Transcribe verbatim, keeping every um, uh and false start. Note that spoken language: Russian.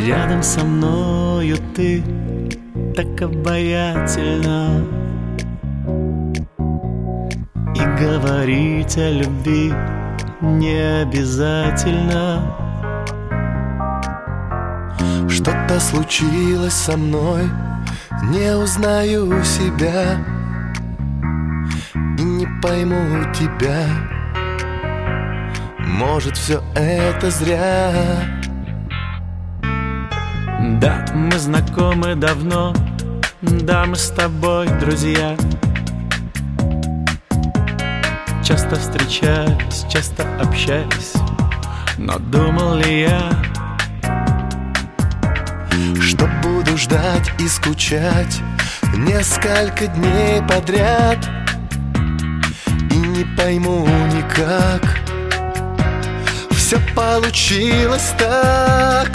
Рядом со мною ты так обаятельна, и говорить о любви не обязательно. Что-то случилось со мной, не узнаю себя и не пойму тебя. Может, все это зря. Да, мы знакомы давно, да, мы с тобой друзья. Часто встречались, часто общались, но думал ли я, что буду ждать и скучать несколько дней подряд и не пойму никак. Все получилось так.